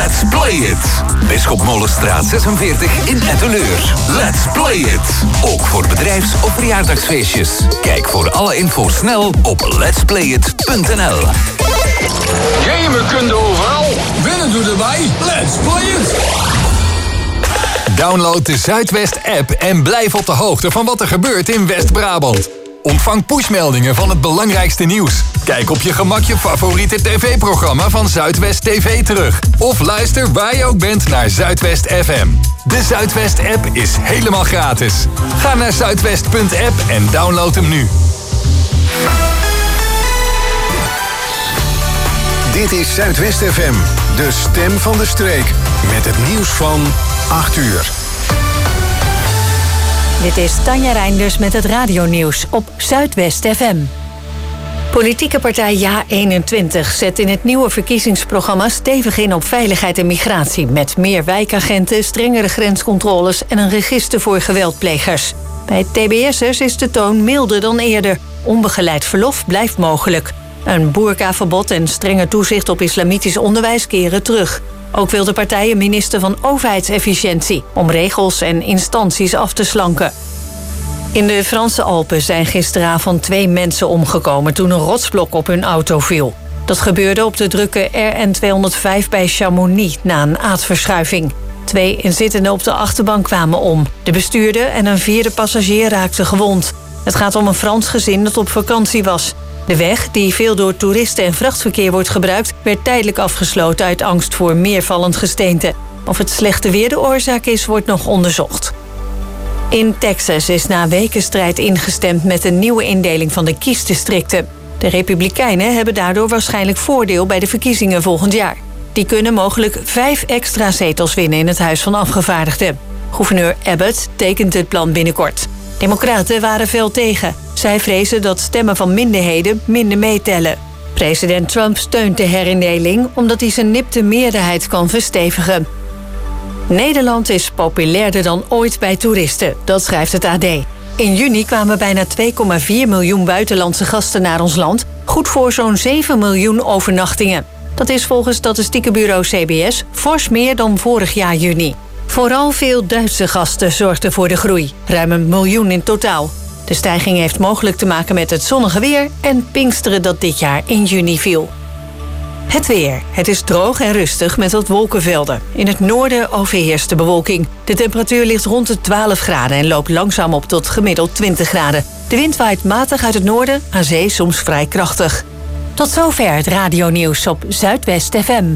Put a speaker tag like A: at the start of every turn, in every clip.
A: Let's play it! Bisschop Molenstraat 46 in Etteleur. Let's play it! Ook voor bedrijfs- of verjaardagsfeestjes. Kijk voor alle info snel op letsplayit.nl.
B: Gamen kun je overal. Winnen doe erbij. Let's play it!
C: Download de Zuidwest-app en blijf op de hoogte van wat er gebeurt in West-Brabant. Ontvang pushmeldingen van het belangrijkste nieuws. Kijk op je gemak je favoriete tv-programma van Zuidwest TV terug. Of luister waar je ook bent naar Zuidwest FM. De Zuidwest-app is helemaal gratis. Ga naar zuidwest.app en download hem nu.
D: Dit is Zuidwest FM, de stem van de streek. Met het nieuws van 8 uur.
E: Dit is Tanja Reinders met het radionieuws op Zuidwest FM. Politieke partij Ja21 zet in het nieuwe verkiezingsprogramma stevig in op veiligheid en migratie. Met meer wijkagenten, strengere grenscontroles en een register voor geweldplegers. Bij TBS'ers is de toon milder dan eerder. Onbegeleid verlof blijft mogelijk. Een boerkaverbod en strenger toezicht op islamitisch onderwijs keren terug. Ook wil de partij een minister van overheidsefficiëntie om regels en instanties af te slanken. In de Franse Alpen zijn gisteravond 2 mensen omgekomen toen een rotsblok op hun auto viel. Dat gebeurde op de drukke RN205 bij Chamonix na een aardverschuiving. 2 inzittenden op de achterbank kwamen om. De bestuurder en een 4e passagier raakten gewond. Het gaat om een Frans gezin dat op vakantie was. De weg, die veel door toeristen en vrachtverkeer wordt gebruikt, werd tijdelijk afgesloten uit angst voor meer vallend gesteente. Of het slechte weer de oorzaak is, wordt nog onderzocht. In Texas is na weken strijd ingestemd met een nieuwe indeling van de kiesdistricten. De Republikeinen hebben daardoor waarschijnlijk voordeel bij de verkiezingen volgend jaar. Die kunnen mogelijk 5 extra zetels winnen in het Huis van Afgevaardigden. Gouverneur Abbott tekent het plan binnenkort. Democraten waren fel tegen. Zij vrezen dat stemmen van minderheden minder meetellen. President Trump steunt de herindeling omdat hij zijn nipte meerderheid kan verstevigen. Nederland is populairder dan ooit bij toeristen, dat schrijft het AD. In juni kwamen bijna 2,4 miljoen buitenlandse gasten naar ons land, goed voor zo'n 7 miljoen overnachtingen. Dat is volgens statistiekenbureau CBS fors meer dan vorig jaar juni. Vooral veel Duitse gasten zorgden voor de groei, ruim 1 miljoen in totaal. De stijging heeft mogelijk te maken met het zonnige weer en Pinksteren dat dit jaar in juni viel. Het weer. Het is droog en rustig met wat wolkenvelden. In het noorden overheerst de bewolking. De temperatuur ligt rond de 12 graden en loopt langzaam op tot gemiddeld 20 graden. De wind waait matig uit het noorden, aan zee soms vrij krachtig. Tot zover het radionieuws op Zuidwest FM.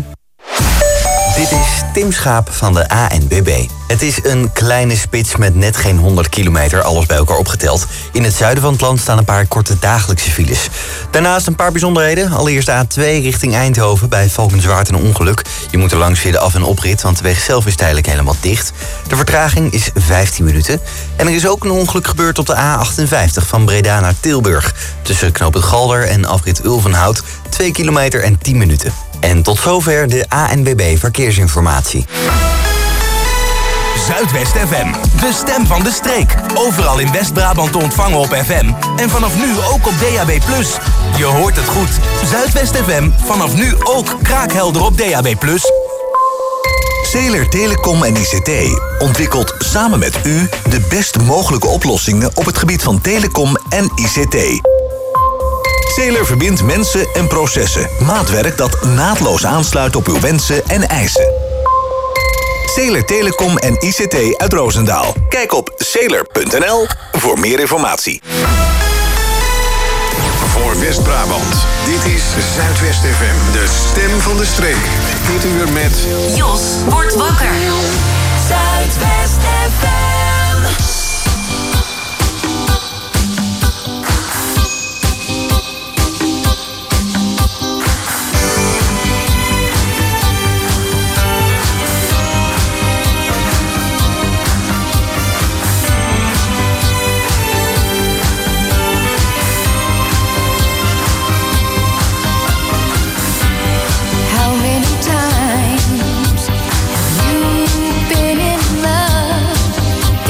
F: Dit is Tim Schaap van de ANWB. Het is een kleine spits met net geen 100 kilometer, alles bij elkaar opgeteld. In het zuiden van het land staan een paar korte dagelijkse files. Daarnaast een paar bijzonderheden. Allereerst de A2 richting Eindhoven bij Valkenswaard een ongeluk. Je moet er langs via de af- en oprit, want de weg zelf is tijdelijk helemaal dicht. De vertraging is 15 minuten. En er is ook een ongeluk gebeurd op de A58 van Breda naar Tilburg. Tussen Knoop het Galder en afrit Ulvenhout 2 kilometer en 10 minuten. En tot zover de ANWB Verkeersinformatie.
A: Zuidwest FM, de stem van de streek. Overal in West-Brabant te ontvangen op FM. En vanaf nu ook op DAB+. Je hoort het goed. Zuidwest FM, vanaf nu ook kraakhelder op DAB+.
G: Zeeler Telecom en ICT ontwikkelt samen met u de best mogelijke oplossingen op het gebied van telecom en ICT. Zeeler verbindt mensen en processen. Maatwerk dat naadloos aansluit op uw wensen en eisen. Zeeler Telecom en ICT uit Roosendaal. Kijk op zeeler.nl voor meer informatie.
D: Voor West-Brabant, dit is Zuidwest FM, de stem van de streek. Dit uur met
H: Jos wordt wakker. Zuidwest FM.
I: Been in love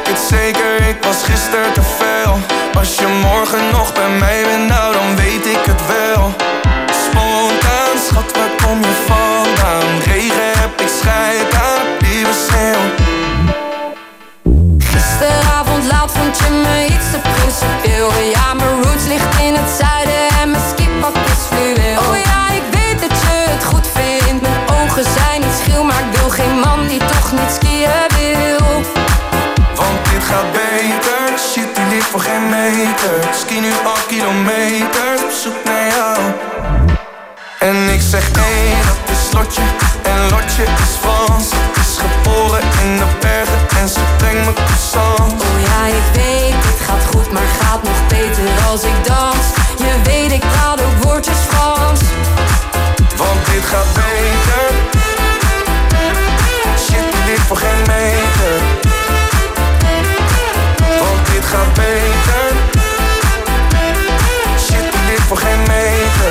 I: het zeker, ik was gisteren te veel. Als je morgen nog bij mij bent, nou dan weet ik het wel. Spontaan, schat, waar kom je vandaan? Regen heb ik scheid aan, lieve sneeuw.
J: Gisteravond laat vond je me iets te principieel. Ja, mijn roots ligt in het zuiden en mijn skipak is fluweel. Oh ja, ik weet dat je het goed vindt. Mijn ogen zijn niet schil, maar ik wil geen man die toch niet skiën wil.
I: Want dit gaat beter, shit die ligt voor geen meter. Ski nu al kilometers, op zoek naar jou. En ik zeg nee, dat is Lotje. En Lotje is Frans. Is geboren in de bergen en ze brengt me croissant.
J: Oh ja, ik weet, dit gaat goed, maar gaat nog beter als ik dans. Je weet, ik praat ook woordjes Frans.
I: Want dit gaat beter. Shit die ligt voor geen meter. Want dit gaat beter. Shit die ligt voor geen meter.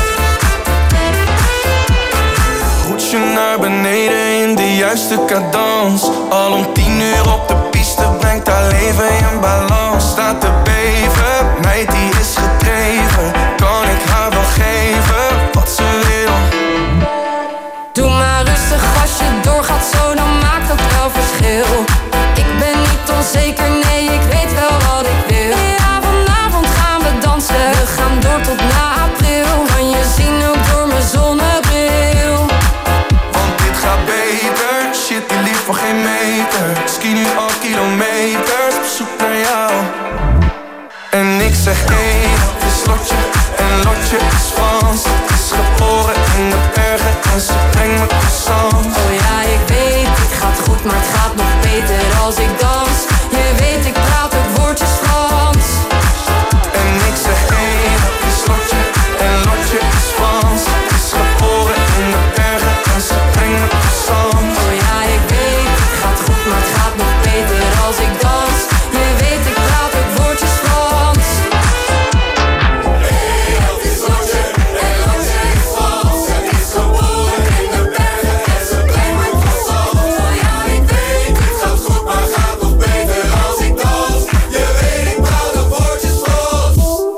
I: Roetsje naar beneden in de juiste cadans. Al om 10 uur op de piste brengt haar leven in balans. Staat te beven, meid die is gedreven. Kan ik haar wel geven wat ze wil?
J: Doe maar rustig als je doorgaat zo, dan maakt dat wel verschil. Ik ben niet onzeker, nee, ik weet wel wat ik wil. Ja, vanavond gaan we dansen, we gaan door tot na april. Kan je zien ook door mijn zonnebril.
I: Want dit gaat beter, shit die ligt voor geen meter. Ski nu al kilometers, op zoek naar jou. En ik zeg hey, dat is Lotje. En Lotje is Frans. Is geboren in de bergen en ze brengt me croissant.
J: Oh ja, ik weet, het gaat goed, maar het gaat nog beter als ik dans. Je weet, ik praat ook woordjes Frans.
I: En ik zeg hey, dat is Lotje. En Lotje is Frans. Is geboren in de bergen en ze brengt me croissant.
J: Oh ja, ik weet, het gaat goed, maar het gaat nog beter als ik dans. Je weet, ik praat ook woordjes Frans.
K: Hey, dat is Lotje. En Lotje is Frans. Het is geboren in de bergen en ze brengt me croissant. Oh ja, ik weet, het gaat goed, maar het gaat nog beter als ik dans. Je weet, ik praat ook woordjes Frans.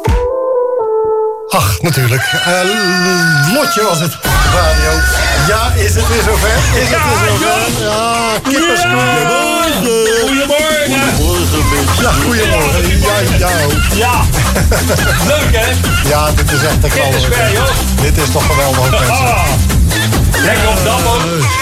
L: Ach, natuurlijk. Lotje was het. Radio. Ja, is het weer zover? Is het weer zover? Ja, kippenskoen.
M: Goedemorgen.
L: Ja, goedemorgen. Ja.
M: Leuk, hè?
L: Ja, dit is echt de knallen. Dit is toch geweldig, mensen.
M: Lekker op dapper.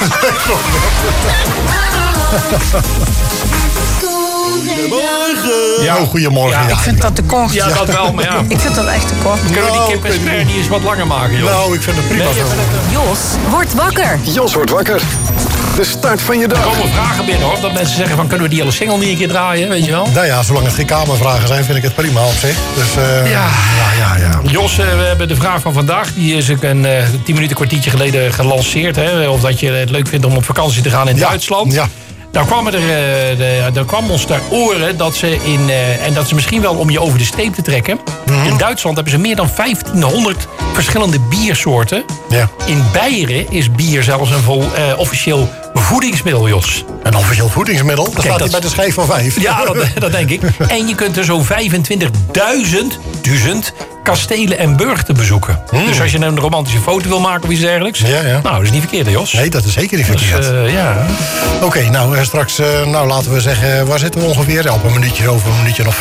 L: Ja, goedemorgen.
N: Ja. Ik vind dat te kort.
M: Ja, dat wel, maar ja.
N: Ik vind dat echt te kort.
M: Kunnen we die kip en sper niet eens wat langer maken, joh?
L: Nou, ik vind het prima zo.
E: Jos wordt wakker.
D: Jos wordt wakker. De start van je dag.
M: Er komen vragen binnen, hoor. Dat mensen zeggen van, kunnen we die hele single niet een keer draaien, weet je wel?
L: Nou ja, zolang het geen kamervragen zijn, vind ik het prima op zich. Dus, ja.
M: Jos, we hebben de vraag van vandaag. Die is een 10 minuten, kwartiertje geleden gelanceerd. Hè? Of dat je het leuk vindt om op vakantie te gaan in Duitsland.
L: Ja.
M: Nou kwam ons ter oren dat ze en dat ze misschien wel om je over de streep te trekken. In Duitsland hebben ze meer dan 1500 verschillende biersoorten.
L: Ja.
M: In Beieren is bier zelfs een officieel voedingsmiddel, Jos.
L: Een officieel voedingsmiddel? Dat staat hier bij de schijf van 5.
M: Ja, dat denk ik. En je kunt er zo'n 25.000 kastelen en burchten bezoeken. Dus als je een romantische foto wil maken of iets dergelijks.
L: Ja.
M: Nou, dat is niet verkeerd, hè, Jos?
L: Nee, dat is zeker niet verkeerd.
M: Dus, ja.
L: Oké, nou straks, laten we zeggen, waar zitten we ongeveer? Ja, op een minuutje of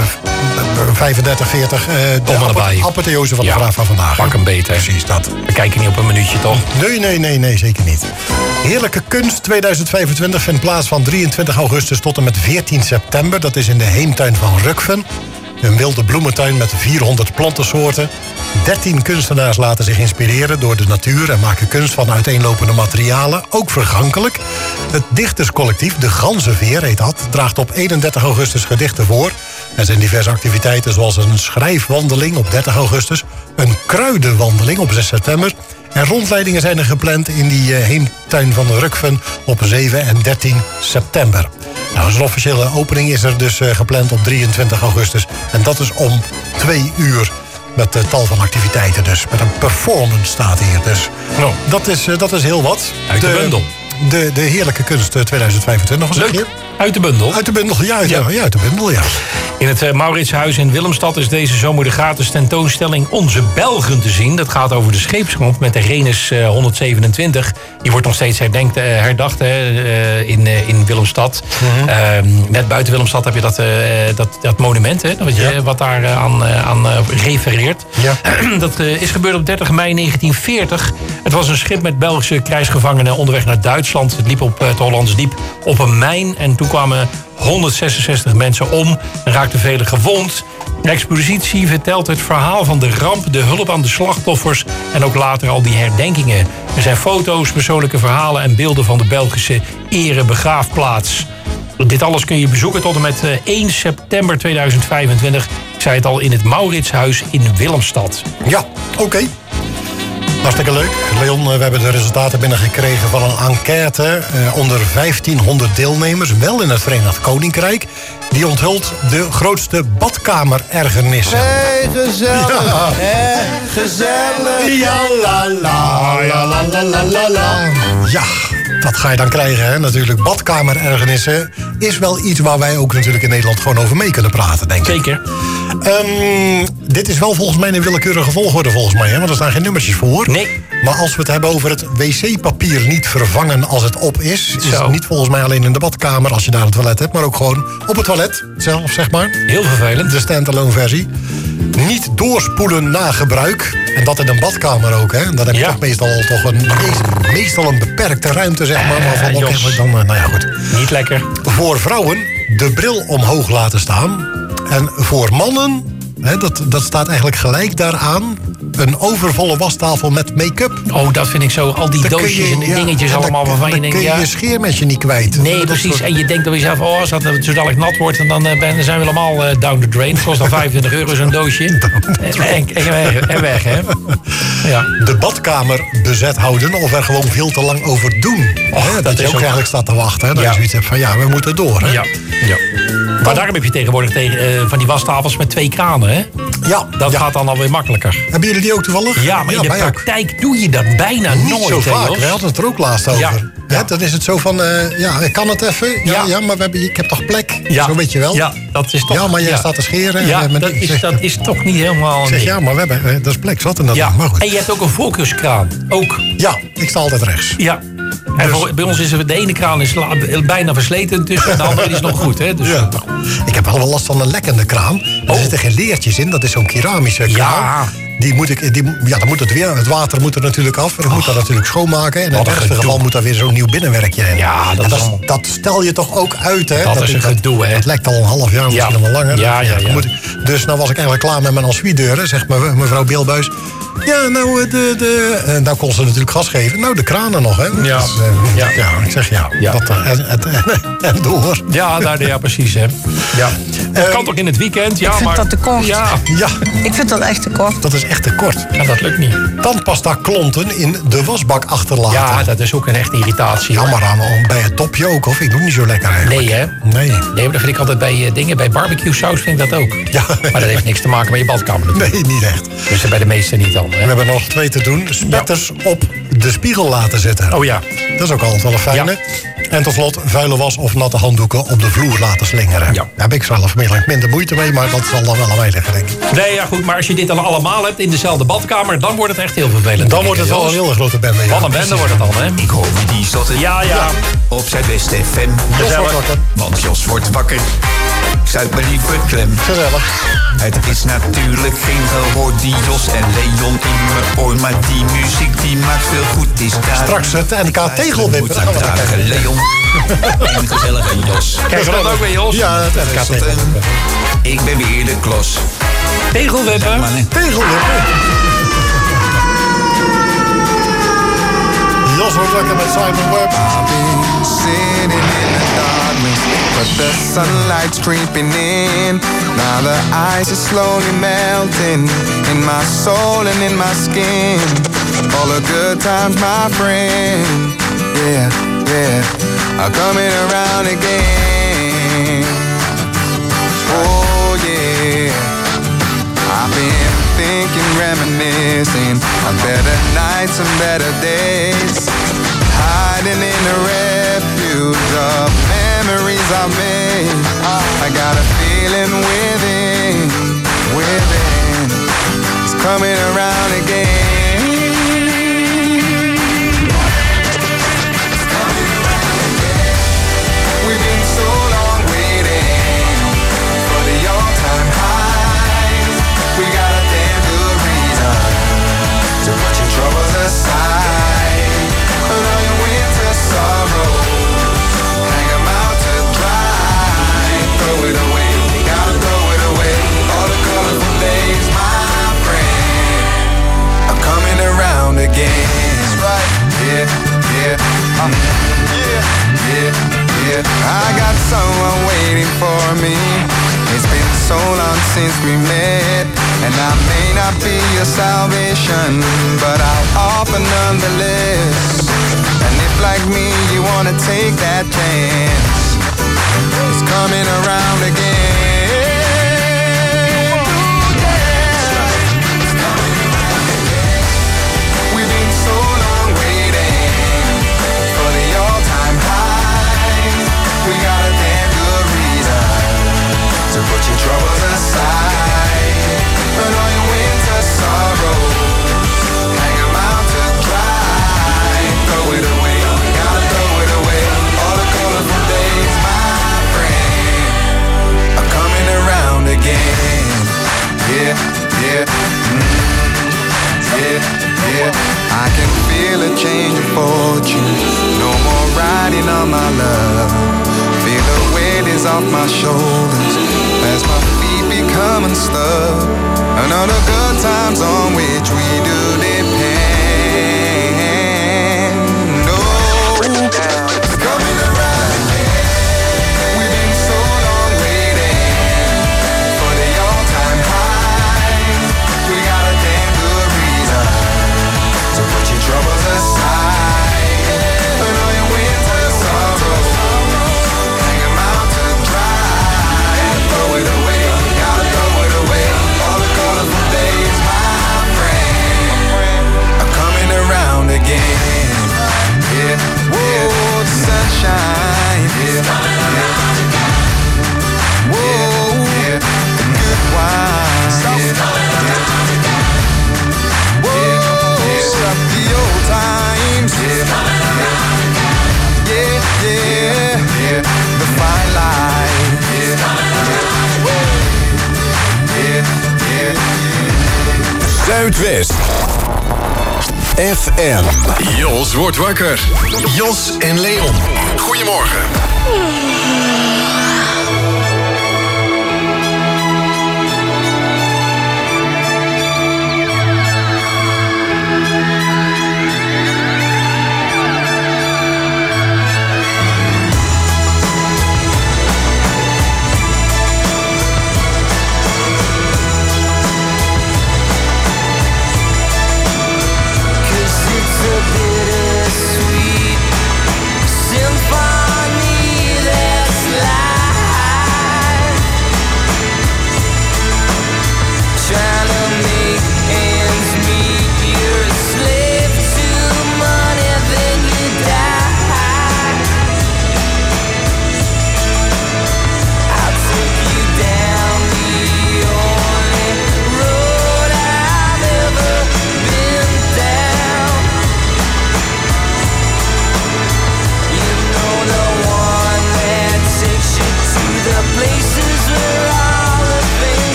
L: 35, 40. De apotheose van de vraag van vandaag.
M: Pak hem beter.
L: Precies, dat.
M: We kijken niet op een minuutje, toch?
L: Nee, zeker niet. Heerlijke Kunst 2025 vindt plaats van 23 augustus tot en met 14 september. Dat is in de heemtuin van Rukven. Een wilde bloementuin met 400 plantensoorten. 13 kunstenaars laten zich inspireren door de natuur en maken kunst van uiteenlopende materialen, ook vergankelijk. Het dichterscollectief De Ganzenveer heet dat, draagt op 31 augustus gedichten voor. Er zijn diverse activiteiten zoals een schrijfwandeling op 30 augustus, een kruidenwandeling op 6 september... En rondleidingen zijn er gepland in die heemtuin van Rukven op 7 en 13 september. Nou, zo'n officiële opening is er dus gepland op 23 augustus. En dat is om 2 uur. Met tal van activiteiten dus. Met een performance staat hier. Dus dat is heel wat.
M: Uit de bundel.
L: de heerlijke kunst 2025. Wat zeg je?
M: Uit de bundel.
L: Uit de bundel, ja. Uit de bundel, ja.
M: In het Mauritshuis in Willemstad is deze zomer de gratis tentoonstelling Onze Belgen te zien. Dat gaat over de scheepsramp met de Rhenus 127. Die wordt nog steeds herdacht in Willemstad. Net buiten Willemstad heb je dat monument, hè, wat daar aan refereert. Ja. Dat is gebeurd op 30 mei 1940. Het was een schip met Belgische krijgsgevangenen onderweg naar Duitsland. Het liep op het Hollands Diep op een mijn. En toen kwamen 166 mensen om en raakten velen gewond. De expositie vertelt het verhaal van de ramp, de hulp aan de slachtoffers en ook later al die herdenkingen. Er zijn foto's, persoonlijke verhalen en beelden van de Belgische erebegraafplaats. Dit alles kun je bezoeken tot en met 1 september 2025. Ik zei het al, in het Mauritshuis in Willemstad.
L: Ja, oké. Hartstikke leuk. Leon, we hebben de resultaten binnengekregen van een enquête onder 1500 deelnemers, wel in het Verenigd Koninkrijk. Die onthult de grootste badkamerergernissen.
N: Hey, gezellig. Ja. Gezellig.
L: Ja, la, la, la, la, la, la, la. Ja, dat ga je dan krijgen, hè? Natuurlijk. Badkamerergernissen is wel iets waar wij ook natuurlijk in Nederland gewoon over mee kunnen praten, denk ik.
M: Zeker.
L: Dit is wel volgens mij een willekeurige volgorde, volgens mij, hè? Want er staan geen nummertjes voor.
M: Nee.
L: Maar als we het hebben over het wc-papier niet vervangen als het op is het niet volgens mij alleen in de badkamer als je daar een toilet hebt, maar ook gewoon op het toilet zelf, zeg maar.
M: Heel vervelend.
L: De stand-alone versie. Niet doorspoelen na gebruik. En dat in een badkamer ook, hè. Dan heb je toch meestal een beperkte ruimte, zeg maar. Maar dan, nou ja, goed.
M: Niet lekker.
L: Voor vrouwen de bril omhoog laten staan. En voor mannen, hè, dat staat eigenlijk gelijk daaraan, een overvolle wastafel met make-up.
M: Oh, dat vind ik zo. Al die doosjes en dingetjes allemaal waarvan je denkt,
L: dan kun je je scheermesje niet kwijt.
M: Nee, precies. En je denkt dan jezelf, als dat zo dadelijk nat wordt, en dan zijn we allemaal down the drain. Het kost dan €25 zo'n doosje. En weg, hè. Ja.
L: De badkamer bezet houden of er gewoon veel te lang over doen. Dat je ook eigenlijk staat te wachten. Hè? Dat je zoiets hebt van, we moeten door. Hè?
M: Ja. Maar daarom heb je tegenwoordig van die wastafels met 2 kranen, hè?
L: Ja.
M: Dat gaat dan alweer makkelijker.
L: Hebben jullie die ook toevallig?
M: Ja, maar in de praktijk doe je dat bijna nooit.
L: Zo vaak. We hadden het er ook laatst over.
M: Ja.
L: Dan is het zo van, ik kan het even. Ja, maar ik heb toch plek?
M: Ja.
L: Zo weet je wel.
M: Ja, dat is toch...
L: Ja, maar jij staat te scheren.
M: Ja, dat is toch niet helemaal...
L: Ik zeg, ja, maar we hebben, dat is plek zat en dat.
M: Ja.
L: Maar goed.
M: En je hebt ook een voorkeurskraan. Ook.
L: Ja, ik sta altijd rechts.
M: Ja. En bij ons is de ene kraan is bijna versleten tussen en de andere is nog goed. Hè? Dus,
L: ik heb wel last van een lekkende kraan. Er zitten geen leertjes in, dat is zo'n keramische kraan.
M: Ja.
L: Dan moet het water moet er natuurlijk af. En ik moet dat natuurlijk schoonmaken. En in het ergste geval moet daar weer zo'n nieuw binnenwerkje in.
M: Ja,
L: dat stel je toch ook uit, hè?
M: Dat is een gedoe, hè?
L: Het lekt al een half jaar, misschien nog wel langer.
M: Ja.
L: Dus nou was ik eigenlijk klaar met mijn ensuite-deuren, zegt mevrouw Beelbuis. Ja, nou kon ze natuurlijk gas geven. Nou, de kranen nog, hè?
M: Ja.
L: Ik zeg en door.
M: Ja, precies, hè. Ja. Het kan toch in het weekend? Ja,
O: ik vind dat te kort.
L: Ja.
O: Ik vind dat echt te kort.
L: Dat is echt te kort.
M: Ja, dat lukt niet.
L: Tandpasta klonten in de wasbak achterlaten.
M: Ja, dat is ook een echte irritatie.
L: Ja, maar dan bij het topje ook, of? Ik doe niet zo lekker eigenlijk.
M: Nee, hè?
L: Nee,
M: maar dat vind ik altijd bij dingen. Bij barbecue saus vind ik dat ook.
L: Ja.
M: Maar dat heeft niks te maken met je badkamer natuurlijk.
L: Nee, niet echt.
M: Dus bij de meesten niet dan. Hè?
L: We hebben nog 2 te doen. Spetters op de spiegel laten zetten.
M: Oh ja.
L: Dat is ook altijd wel een fijne. Ja. En tot slot, vuile was of natte handdoeken op de vloer laten slingeren. Ja. Daar heb ik zelf minder moeite mee, maar dat zal dan wel aan mij liggen, denk ik.
M: Nee, ja goed, maar als je dit dan allemaal hebt in dezelfde badkamer, dan wordt het echt heel vervelend.
L: Dan wordt het wel een hele grote bende.
M: Wat een bende wordt het dan, hè?
P: Ik hoor wie die zotte.
M: Ja.
P: Op Zuidwest FM.
L: Jos wordt wakker.
P: Want Jos wordt wakker. Zuid me liever klem.
L: Gezellig.
P: Het is natuurlijk geen gehoor, die Jos en Leon in mijn oor. Maar die muziek die maakt veel goed, is daar.
L: Straks het NK Tegelwippen.
P: Dat gaan we Leon en gezellige Jos.
M: Kijk je dat ook weer, Jos?
L: Ja, het NK Tegelwippen.
P: Ik ben weer de klos.
M: Tegelwippen?
L: Tegelwippen. Jos wordt lekker met Simon Webb.
I: Sitting in the darkness, but the sunlight's creeping in. Now the ice is slowly melting in my soul and in my skin. All the good times, my friend, are coming around again. Oh yeah, I've been thinking, reminiscing of better nights and better days.
Q: hiding in the refuge of memories I've made. I got a feeling within, it's coming around again. We've been so long waiting for the all-time highs. We got a damn good reason to put your troubles aside. Put all your winter sorrows, hang 'em out to dry. Throw it away, you gotta throw it away. All the colorful days, my friend, are coming around again. That's right, yeah. I got someone waiting for me. It's been so long since we met, and I may not be your salvation, but I'll offer nonetheless. And if like me you wanna take that chance, it's coming around again. We've been so long waiting for the all-time highs. We got a damn good reason to put your troubles aside. Put all your winter sorrows, hang 'em out to dry. Throw it away, gotta throw it away. All the colorful days, my friend, are coming around again. Yeah. I can feel a change of fortune. No more riding on my love. Feel the weight is off my shoulders as my feet become unstuck. And all the good times on which we do depend. No, it's coming around again. We've been so long waiting for the all-time highs. We got a damn good reason to put your troubles aside. Put all your winter sorrows, hang 'em out to dry. Throw it away, gotta throw it away. All the colorful days, my friend, are coming around again. Yeah. Whoa, the sunshine. Yeah. Whoa, the good wine. Whoa, stop the old times. Yeah. The fine line.
D: Zuidwest FM. Jos wordt wakker. Jos en Leon. Goedemorgen.
K: Bittersweet symphony that's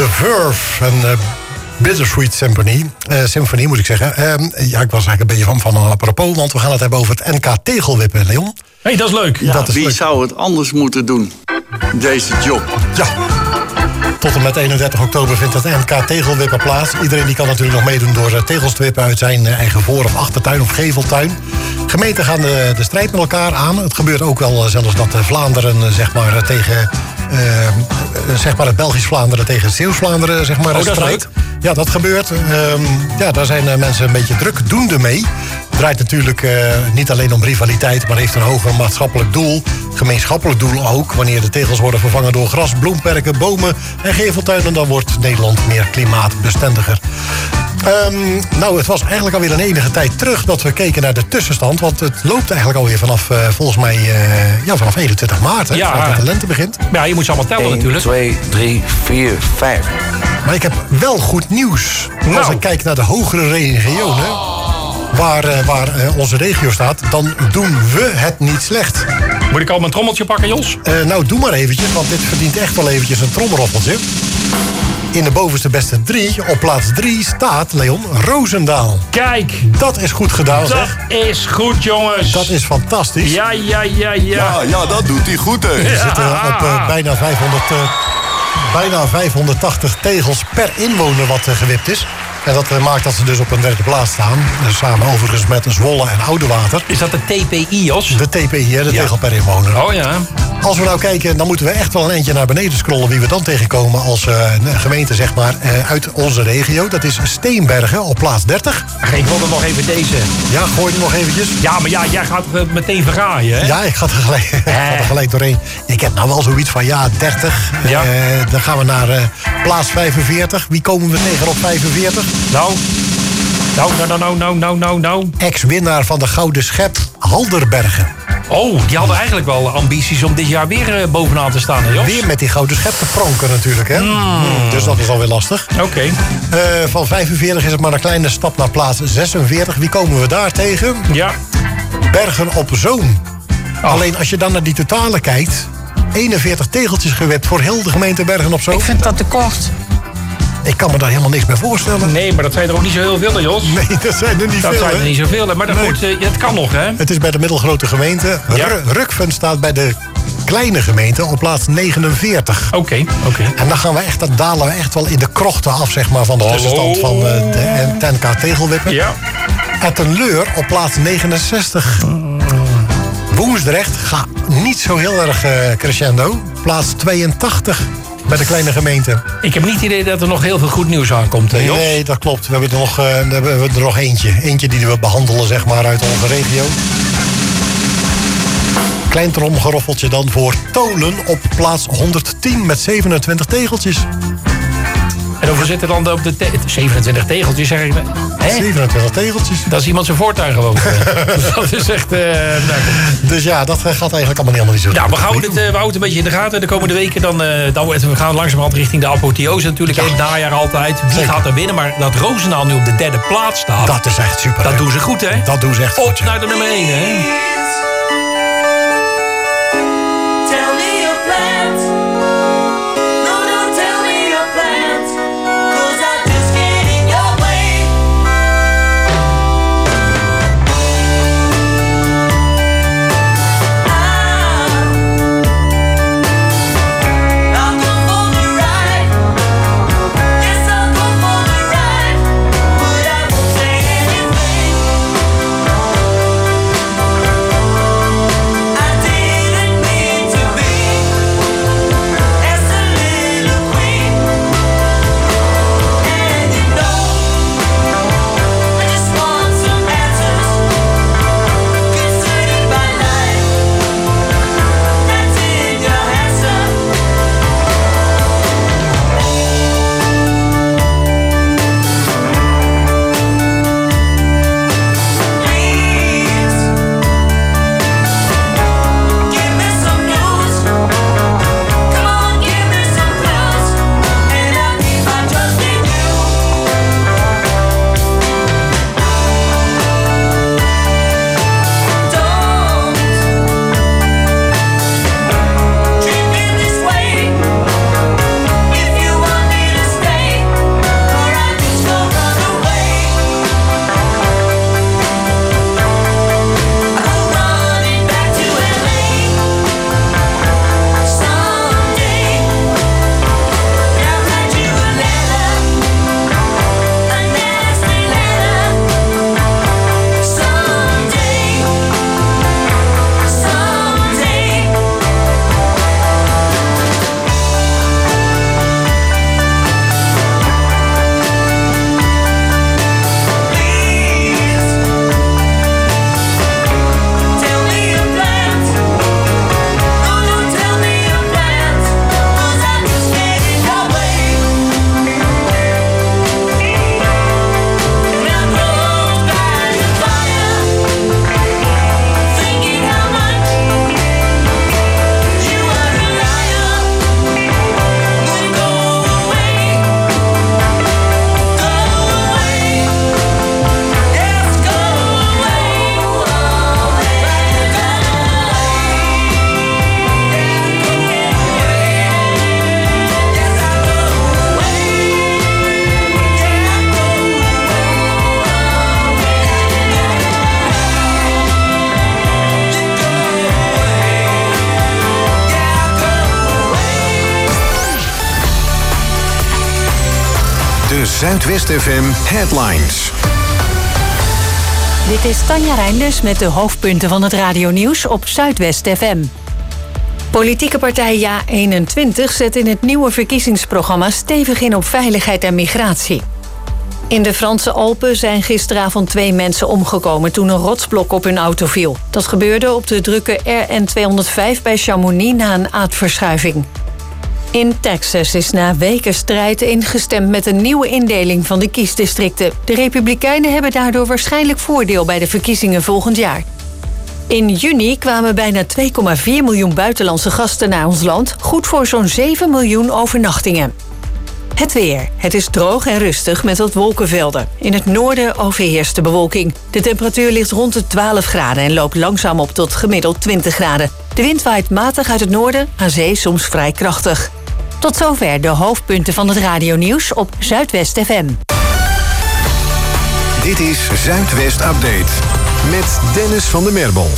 L: Verve en Bittersweet Symphony moet ik zeggen. Ja, ik was eigenlijk een beetje van apropos, want we gaan het hebben over het NK tegelwippen, Leon.
M: Hé, dat is leuk.
R: Ja,
L: dat is
R: wie
L: leuk.
R: zou het anders moeten doen? Deze job.
L: Ja. Tot en met 31 oktober vindt het NK tegelwippen plaats. Iedereen die kan natuurlijk nog meedoen door tegels te wippen uit zijn eigen voor- of achtertuin of geveltuin. Gemeenten gaan de strijd met elkaar aan. Het gebeurt ook wel zelfs dat Vlaanderen tegen het Belgisch Vlaanderen tegen Zeeuws-Vlaanderen
M: dat is
L: strijd.
M: leuk.
L: Ja, dat gebeurt. Daar zijn mensen een beetje drukdoende mee. Het draait natuurlijk niet alleen om rivaliteit, maar heeft een hoger maatschappelijk doel. Gemeenschappelijk doel ook. Wanneer de tegels worden vervangen door gras, bloemperken, bomen en geveltuinen, dan wordt Nederland meer klimaatbestendiger. Het was eigenlijk alweer een enige tijd terug dat we keken naar de tussenstand. Want het loopt eigenlijk alweer vanaf, volgens mij, vanaf 21 maart. Hè,
M: Ja.
L: vanaf de lente begint.
M: Ja, je moet ze allemaal tellen
R: 1,
M: natuurlijk.
R: 2, 3, 4, 5.
L: Maar ik heb wel goed nieuws. Als ik kijk naar de hogere regionen, waar onze regio staat, dan doen we het niet slecht.
M: Moet ik al mijn trommeltje pakken, Jos?
L: Doe maar eventjes, want dit verdient echt wel eventjes een trommelroffeltje. In de bovenste beste 3, op plaats 3, staat Leon Roosendaal.
M: Kijk!
L: Dat is goed gedaan, zeg.
M: Dat is goed, jongens.
L: Dat is fantastisch.
M: Ja.
R: Ja, dat doet hij goed, hè.
L: We zitten op bijna 580 tegels per inwoner wat gewipt is. En dat maakt dat ze dus op een derde plaats staan. Samen overigens met Zwolle en Oudewater.
M: Is dat de TPI, Jos?
L: De TPI, hè, de tegel per inwoner.
M: Oh ja.
L: Als we nou kijken, dan moeten we echt wel een eindje naar beneden scrollen wie we dan tegenkomen als gemeente, zeg maar, uit onze regio. Dat is Steenbergen op plaats 30.
M: Ik wil er nog even deze.
L: Ja, gooi er nog eventjes.
M: Ja, maar jij gaat meteen verraaien, hè?
L: Ja, ik ga er gelijk doorheen. Ik heb nou wel zoiets van, 30.
M: Ja.
L: Dan gaan we naar plaats 45. Wie komen we tegen op 45?
M: Nou.
L: Ex-winnaar van de Gouden Schep, Halderbergen.
M: Oh, die hadden eigenlijk wel ambities om dit jaar weer bovenaan te staan, hè, Jos?
L: Weer met die Gouden Schep te pronken natuurlijk, hè? Dus dat is alweer lastig.
M: Oké.
L: Van 45 is het maar een kleine stap naar plaats 46. Wie komen we daar tegen?
M: Ja.
L: Bergen op Zoom. Alleen als je dan naar die totale kijkt, 41 tegeltjes gewipt voor heel de gemeente Bergen op Zoom.
O: Ik vind dat te kort.
L: Ik kan me daar helemaal niks bij voorstellen.
M: Nee, maar dat zijn er ook niet zo heel veel, hè, Jos?
L: Nee, dat zijn er niet veel.
M: Dat zijn er
L: hè?
M: niet zoveel, hè. Maar goed, het kan nog, hè?
L: Het is bij de middelgrote gemeente.
M: Ja.
L: Rukven staat bij de kleine gemeente op plaats 49.
M: Oké.
L: En dan dalen we echt wel in de krochten af, zeg maar, van de tussenstand van de NK tegelwippen.
M: Ja.
L: Ettenleur op plaats 69. Woensdrecht gaat niet zo heel erg crescendo. Plaats 82 bij de kleine gemeente.
M: Ik heb niet het idee dat er nog heel veel goed nieuws aankomt, Jos.
L: Nee, dat klopt. We hebben er nog eentje. Eentje die we behandelen, zeg maar, uit onze regio. Klein tromgeroffeltje dan voor Tolen op plaats 110 met 27 tegeltjes.
M: En hoeveel zitten dan op de 27 tegeltjes, zeg ik. Hè?
L: 27 tegeltjes.
M: Dat is iemand zijn voortuin gewoon. Dat is echt...
L: Dus ja, dat gaat eigenlijk allemaal helemaal niet zo.
M: Ja, we houden het een beetje in de gaten. De komende weken we gaan langzamerhand richting de apotheose natuurlijk. Het najaar altijd. Wie gaat er winnen? Maar dat Roosendaal nu op de derde plaats staat.
L: Dat is echt super.
M: Dat doen ze goed, hè?
L: Dat doen ze echt goed.
M: Op naar de nummer 1, hè?
D: De Zuidwest FM Headlines.
E: Dit is Tanja Reinders met de hoofdpunten van het radionieuws op Zuidwest FM. Politieke partij JA21 zet in het nieuwe verkiezingsprogramma stevig in op veiligheid en migratie. In de Franse Alpen zijn gisteravond 2 mensen omgekomen toen een rotsblok op hun auto viel. Dat gebeurde op de drukke RN205 bij Chamonix na een aardverschuiving. In Texas is na weken strijd ingestemd met een nieuwe indeling van de kiesdistricten. De Republikeinen hebben daardoor waarschijnlijk voordeel bij de verkiezingen volgend jaar. In juni kwamen bijna 2,4 miljoen buitenlandse gasten naar ons land, goed voor zo'n 7 miljoen overnachtingen. Het weer. Het is droog en rustig met wat wolkenvelden. In het noorden overheerst de bewolking. De temperatuur ligt rond de 12 graden en loopt langzaam op tot gemiddeld 20 graden. De wind waait matig uit het noorden, aan zee soms vrij krachtig. Tot zover de hoofdpunten van het radionieuws op Zuidwest FM.
D: Dit is Zuidwest Update met Dennis van der Merbel.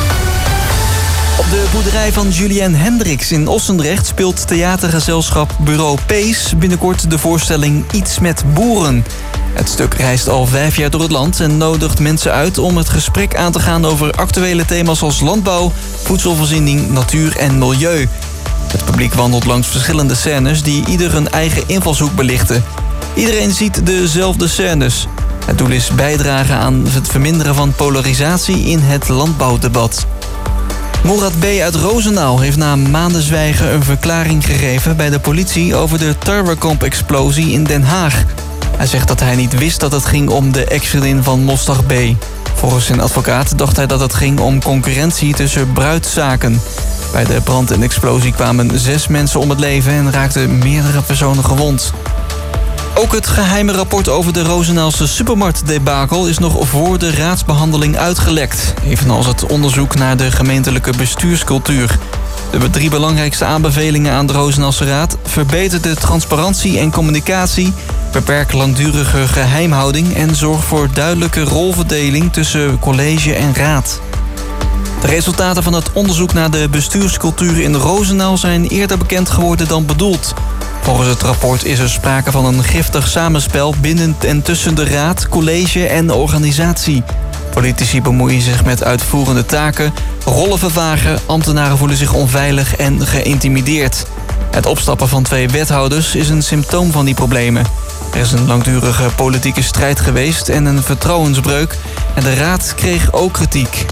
S: Op de boerderij van Julien Hendricks in Ossendrecht speelt theatergezelschap Bureau Pees binnenkort de voorstelling Iets met boeren. Het stuk reist al 5 jaar door het land en nodigt mensen uit om het gesprek aan te gaan over actuele thema's als landbouw, voedselvoorziening, natuur en milieu. Het publiek wandelt langs verschillende scènes die ieder hun eigen invalshoek belichten. Iedereen ziet dezelfde scènes. Het doel is bijdragen aan het verminderen van polarisatie in het landbouwdebat. Morad B. uit Roosendaal heeft na maanden zwijgen een verklaring gegeven bij de politie over de Tarwekamp-explosie in Den Haag. Hij zegt dat hij niet wist dat het ging om de ex-vriendin van Mostag B. Volgens zijn advocaat dacht hij dat het ging om concurrentie tussen bruidszaken. Bij de brand en explosie kwamen 6 mensen om het leven en raakten meerdere personen gewond. Ook het geheime rapport over de Roosendaalse supermarktdebakel is nog voor de raadsbehandeling uitgelekt. Evenals het onderzoek naar de gemeentelijke bestuurscultuur. De 3 belangrijkste aanbevelingen aan de Roosendaalse Raad: verbeter de transparantie en communicatie, beperk langdurige geheimhouding en zorg voor duidelijke rolverdeling tussen college en raad. De resultaten van het onderzoek naar de bestuurscultuur in Roosendaal zijn eerder bekend geworden dan bedoeld. Volgens het rapport is er sprake van een giftig samenspel binnen en tussen de raad, college en organisatie. Politici bemoeien zich met uitvoerende taken, rollen vervagen, ambtenaren voelen zich onveilig en geïntimideerd. Het opstappen van 2 wethouders is een symptoom van die problemen. Er is een langdurige politieke strijd geweest en een vertrouwensbreuk en de raad kreeg ook kritiek.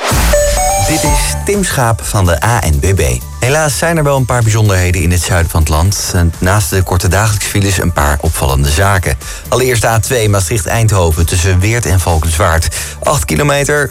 F: Dit is Tim Schaap van de ANBB. Helaas zijn er wel een paar bijzonderheden in het zuiden van het land. En naast de korte dagelijkse files een paar opvallende zaken. Allereerst de A2 Maastricht-Eindhoven tussen Weert en Valkenswaard. 8 kilometer,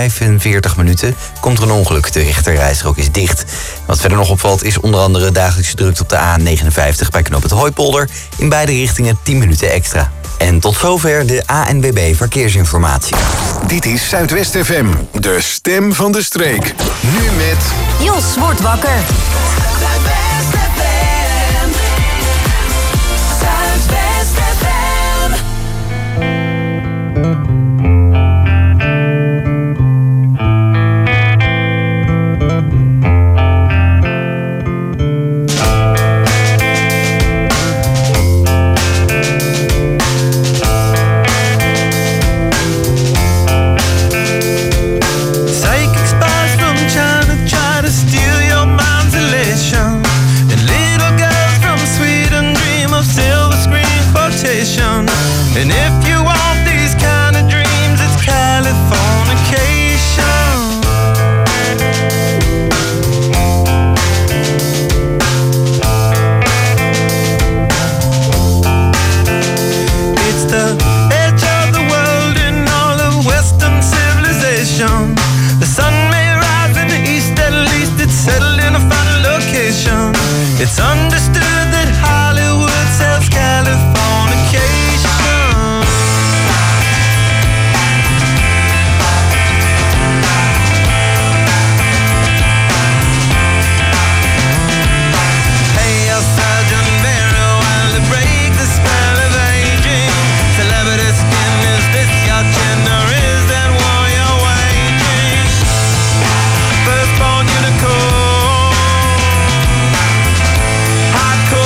F: 45 minuten. Komt er een ongeluk, de rechterrijstrook is dicht. Wat verder nog opvalt is onder andere dagelijkse drukte op de A59 bij knoop het Hooipolder. In beide richtingen 10 minuten extra. En tot zover de ANWB Verkeersinformatie.
D: Dit is Zuidwest FM, de stem van de streek. Nu met...
H: Jos wordt wakker. Zuidwest FM. Zuidwest FM.
K: And if you want these kind of dreams, it's Californication. It's the edge of the world in all of Western civilization. The sun may rise in the east, at least it's settled in a final location. It's understood that Hollywood sells Californication. Hardcore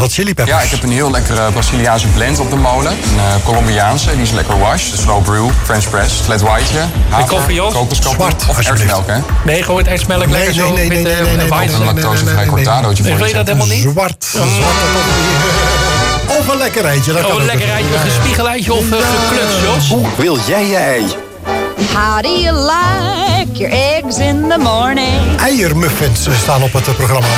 L: Hot Chili Peppers.
T: Ja, ik heb een heel lekkere Braziliaanse blend op de molen. Een Colombiaanse, die is lekker wash. Slow brew, French press, flat whiteje, haver, kokoskoffie of erwtenmelk, hè?
M: Nee, gewoon het erwtenmelk lekker zo met
T: een lactosevrij cortadootje voor je.
M: Weet je dat helemaal niet?
L: Zwart. Of een lekker eitje.
M: Een lekker eitje, een gespiegeleitje of gekluts, Jos?
G: Hoe wil jij je ei?
H: How do you like your eggs in the morning?
L: Eiermuffins staan op het programma.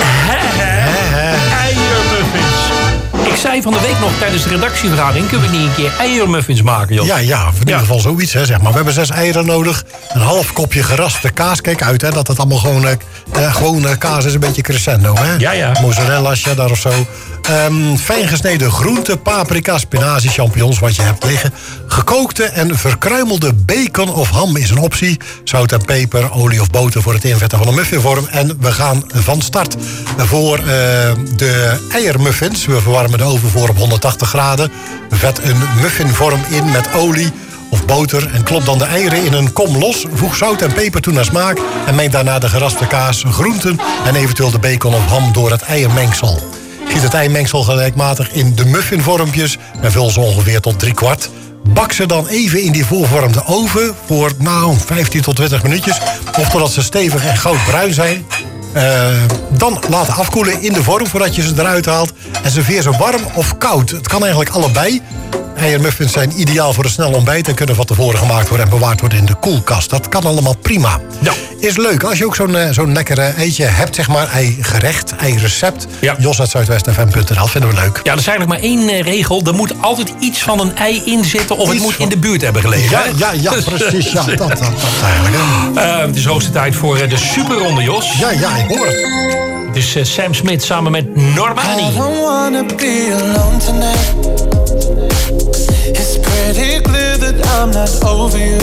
M: Eiermuffins. Ik zei van de week nog tijdens de redactievergadering... kunnen we niet een keer eiermuffins maken, joh?
L: Ja, in ieder geval zoiets, hè, zeg maar. We hebben 6 eieren nodig. Een half kopje geraspte kaas. Kijk uit, hè, dat het allemaal gewoon kaas is. Een beetje crescendo, hè?
M: Ja.
L: Mozzarella, cheddar of zo. Fijn gesneden groenten, paprika, spinazie, champignons, wat je hebt liggen. Gekookte en verkruimelde bacon of ham is een optie. Zout en peper, olie of boter voor het invetten van een muffinvorm. En we gaan van start voor de eiermuffins. We verwarmen de oven voor op 180 graden. Vet een muffinvorm in met olie of boter en klop dan de eieren in een kom los. Voeg zout en peper toe naar smaak en meng daarna de geraspte kaas, groenten en eventueel de bacon of ham door het eiermengsel. Giet het eimengsel gelijkmatig in de muffinvormpjes en vul ze ongeveer tot 3/4. Bak ze dan even in die voorvormde oven voor 15 tot 20 minuutjes. Of totdat ze stevig en goudbruin zijn. Dan laten afkoelen in de vorm voordat je ze eruit haalt. En serveer ze warm of koud. Het kan eigenlijk allebei. Eiermuffins zijn ideaal voor een snel ontbijt en kunnen van tevoren gemaakt worden en bewaard worden in de koelkast. Dat kan allemaal prima.
M: Ja.
L: Is leuk. Als je ook zo'n lekkere eitje hebt, zeg maar, ei-gerecht, ei-recept.
M: Ja.
L: jos@zuidwestfm.nl, vinden we leuk.
M: Ja, er is eigenlijk maar één regel. Er moet altijd iets van een ei in zitten of het moet in de buurt hebben gelegen.
L: Ja, precies. Ja, dat eigenlijk.
M: Het is hoogste tijd voor de superronde, Jos.
L: Ja, ik hoor het.
M: Het is Sam Smith samen met Normani.
I: I don't wanna be alone tonight. It's pretty clear that I'm not over you.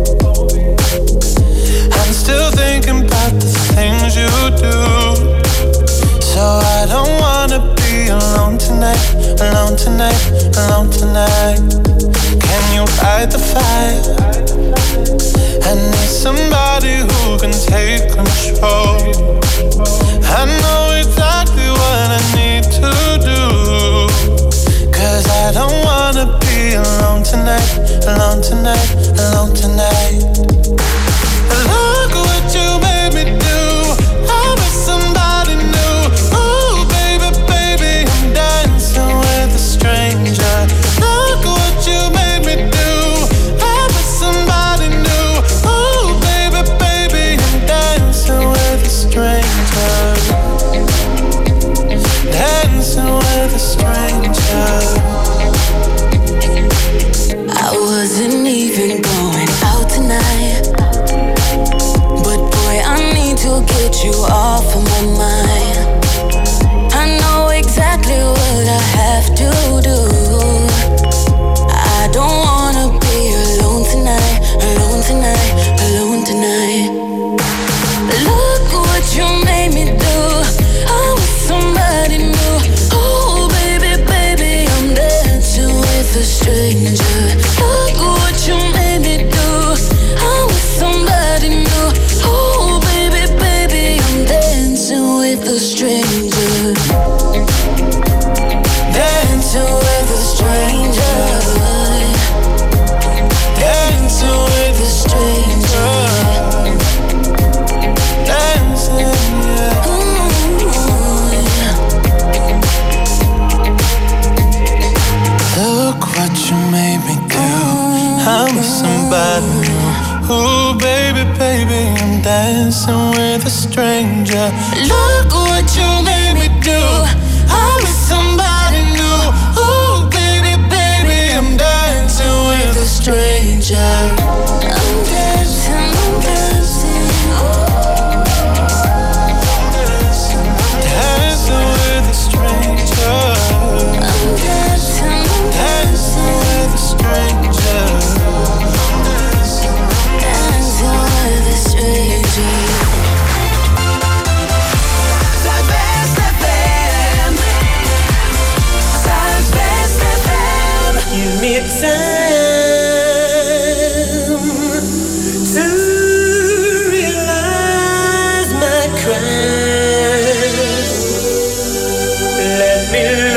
I: I'm still thinking about the things you do. So I don't wanna be alone tonight, alone tonight, alone tonight. Can you fight the fire? I need somebody who can take control. I know exactly what I need to do. 'Cause I don't wanna be alone tonight, alone tonight, alone tonight. Look what you made me do. I was somebody new. Ooh, baby, baby, I'm dancing with a stranger. Look what you made me do. I was somebody new. Ooh, baby, baby, I'm dancing with a stranger. Dancing with a stranger.
J: I wasn't even going out tonight, but boy, I need to get you off of my mind. I know exactly what I have to do. I don't wanna be alone tonight, alone tonight, alone tonight. Look what you made me do. I was somebody new. Oh baby, baby, I'm dancing with a stranger. Look what you made me do. I was somebody new. Oh baby, baby, I'm dancing with a stranger.
I: Dancing with a stranger. Dancing with a stranger. Dancing, yeah. Look what you made me do. I'm with somebody new. Ooh, baby, baby, I'm dancing with a stranger. Look what you made me do. I'm with somebody new. Ooh, baby, baby, I'm dancing with a stranger.
J: I'm dancing, I'm dancing.
I: Dancing with a stranger.
J: I'm dancing, I'm
I: dancing with a stranger.
J: dancing with a stranger.
H: Zuidwest FM. Zuidwest FM. Give me time to realize my crime. Let me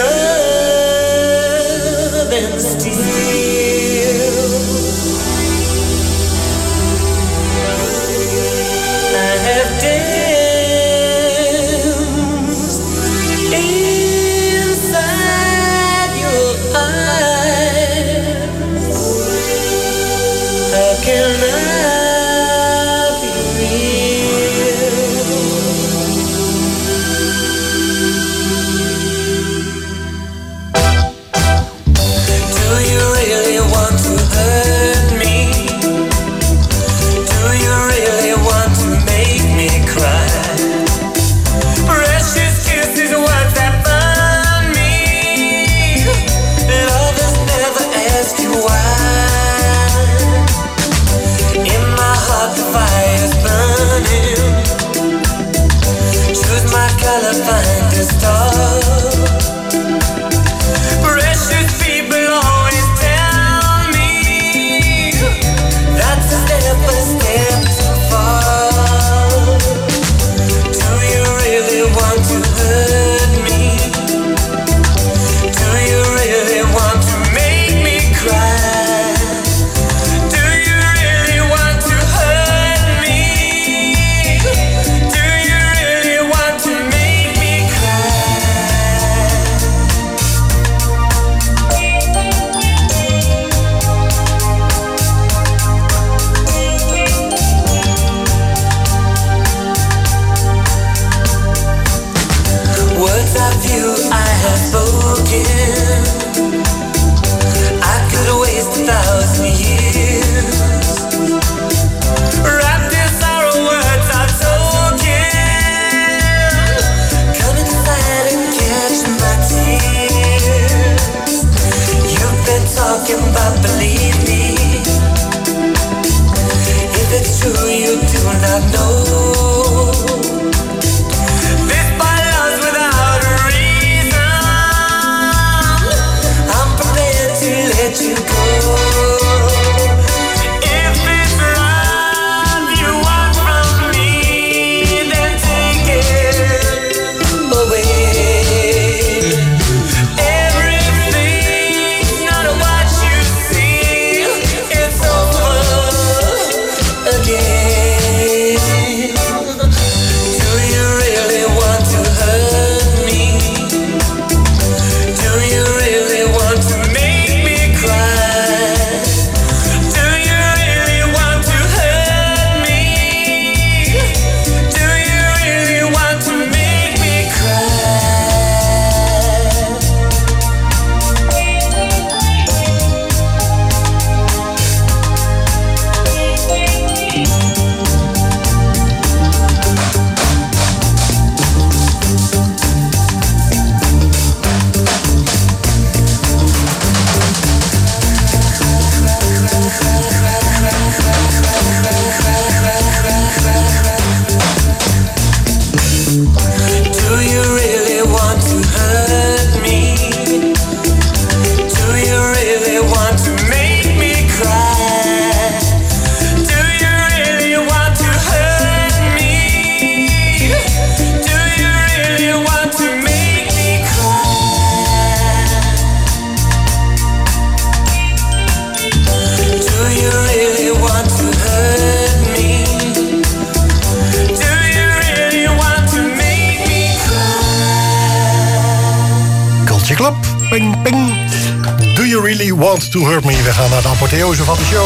L: Ping, ping. Do you really want to hurt me? We gaan naar de apotheose van de show.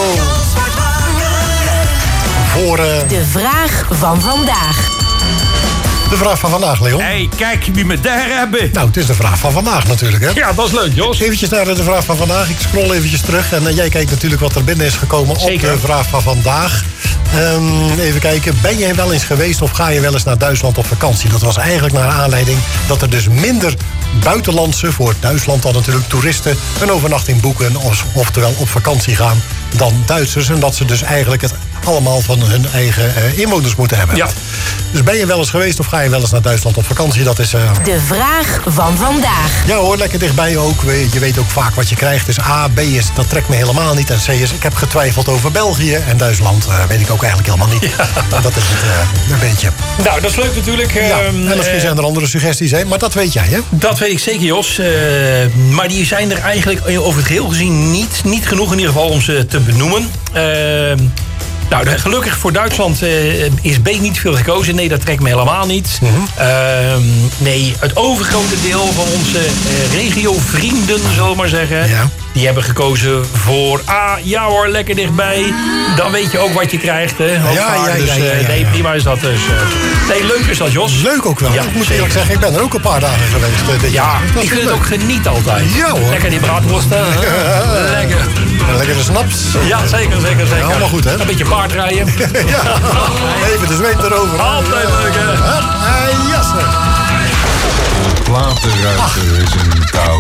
L: Voor
E: de vraag van vandaag.
L: De vraag van vandaag, Leon.
M: Hey, kijk wie me daar hebben.
L: Nou, het is de vraag van vandaag natuurlijk, hè?
M: Ja, dat is leuk, Jos.
L: Eventjes naar de vraag van vandaag. Ik scroll eventjes terug. En jij kijkt natuurlijk wat er binnen is gekomen. Zeker. Op de vraag van vandaag. Even kijken. Ben jij wel eens geweest of ga je wel eens naar Duitsland op vakantie? Dat was eigenlijk naar aanleiding dat er dus minder buitenlandse, voor Duitsland dan natuurlijk, toeristen een overnachting boeken, oftewel op vakantie gaan, dan Duitsers. En dat ze dus eigenlijk het allemaal van hun eigen inwoners moeten hebben.
M: Ja.
L: Dus ben je wel eens geweest of ga je wel eens naar Duitsland op vakantie? Dat is...
U: De vraag van vandaag.
L: Ja hoor, lekker dichtbij ook. Je weet ook vaak wat je krijgt. Dus A, B is, dat trekt me helemaal niet. En C is, ik heb getwijfeld over België. En Duitsland weet ik ook eigenlijk helemaal niet. Ja. Dat is het een beetje.
M: Nou, dat is leuk natuurlijk.
L: En misschien zijn er andere suggesties, hè? Maar dat weet jij, hè?
M: Dat weet ik zeker, Jos. Maar die zijn er eigenlijk over het geheel gezien niet genoeg in ieder geval om ze te benoemen. Nou, gelukkig voor Duitsland is B niet veel gekozen. Nee, dat trekt me helemaal niet. Nee, het overgrote deel van onze regiovrienden, zullen we maar zeggen...
L: Ja.
M: Die hebben gekozen voor A, ja hoor, lekker dichtbij. Dan weet je ook wat je krijgt, hè. Nee, prima is dat dus. Nee, leuk is dat, Jos.
L: Leuk ook wel.
M: Ja,
L: ik moet eerlijk zeggen, ik ben er ook een paar dagen geweest. Dit jaar.
M: Ik vind het ook geniet altijd.
L: Ja hoor.
M: Lekker die braadworsten. Lekker.
L: Lekker de snaps.
M: Ja, zeker.
L: Ja, allemaal goed, hè?
M: Een beetje paardrijden.
L: Ja. Even de zweep erover.
M: Altijd leuk, hè?
L: Jassen.
V: Platenruiter is een kou.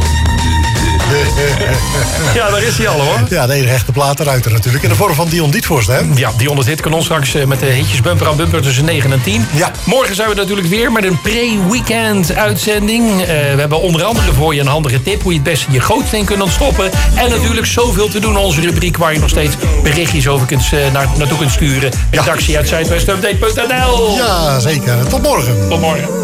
M: Ja, daar is hij al, hoor.
L: Ja, de enige echte platenruiter natuurlijk. In de vorm van Dion Dietvorst, hè?
M: Ja, Dion het Hitkanon straks met de hitjes bumper aan bumper tussen 9 en 10.
L: Ja.
M: Morgen zijn we natuurlijk weer met een pre-weekend uitzending. We hebben onder andere voor je een handige tip... hoe je het beste je gootsteen kunt ontstoppen. En natuurlijk zoveel te doen. Onze rubriek waar je nog steeds berichtjes over naartoe kunt sturen. Redactie uit zuidwestupdate.nl.
L: Ja, zeker. Tot morgen.
M: Tot morgen.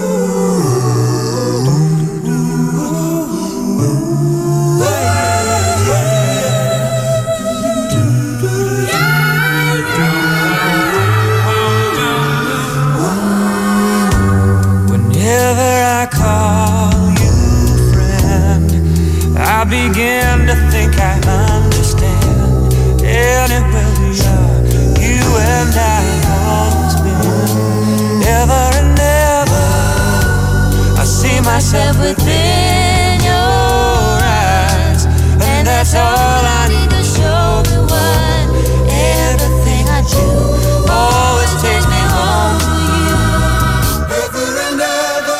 W: I begin to think I understand. Anywhere we are, you and I have always been. Ever and ever, I see myself within your eyes. And that's all I need to show me why everything I do always takes me home to you. Ever and ever.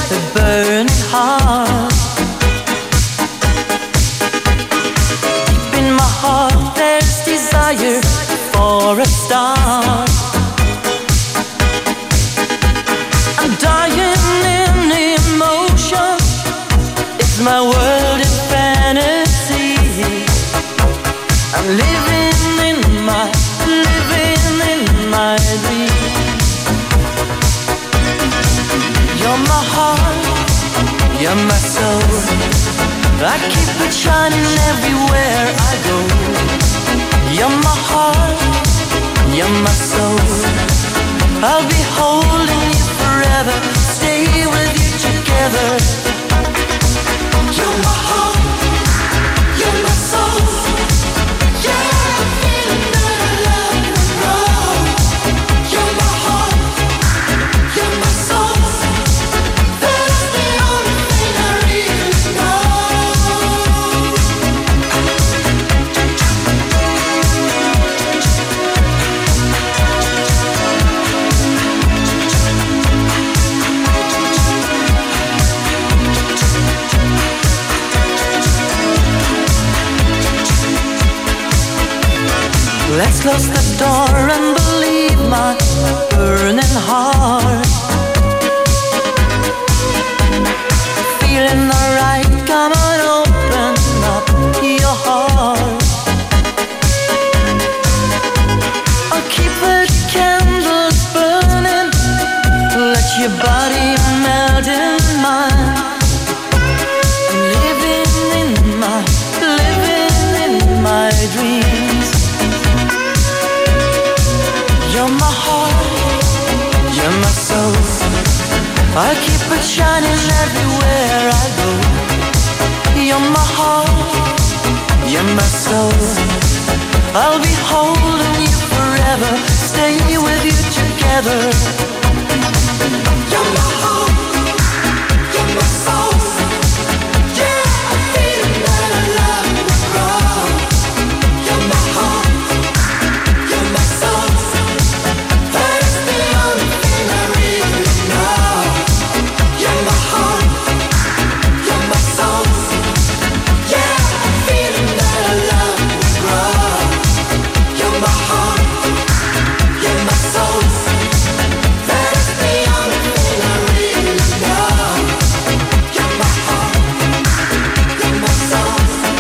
W: a burning heart. Deep in my heart there's desire for a star. I'm dying in emotion. It's my world of fantasy. I'm living in my dream. You're my heart, you're my soul. I keep it shining everywhere I go. You're my heart, you're my soul. I'll be holding you forever, stay with you together. You're my heart, you're my soul. Yeah, I'm feeling that I love you wrong. You're my heart, you're my soul. That's the only thing I really know. Let's close the door and believe my burning heart. Feeling alright, come on, open up your heart. I'll keep the candles burning, let your body melt in mine. I'm living in my dreams. You're my heart, you're my soul. I'll keep it shining everywhere I go. You're my heart, you're my soul. I'll be holding you forever, stay with you together. You're my heart, you're my soul. Yeah, I'm feeling that I love you wrong. You're my heart, you're my soul. That's the only thing I really know. You're my heart, you're my soul. Yeah, I'm feeling that I love you wrong. You're my heart, you're my soul. That's the only thing I really know. You're my heart, you're my soul.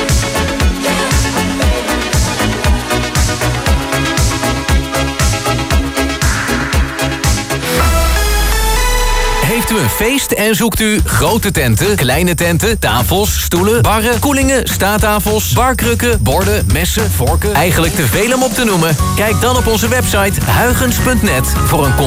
A: Heeft u een feest en zoekt u grote tenten, kleine tenten, tafels, stoelen, barren, koelingen, staattafels, barkrukken, borden, messen, vorken? Eigenlijk te veel om op te noemen? Kijk dan op onze website huygens.net voor een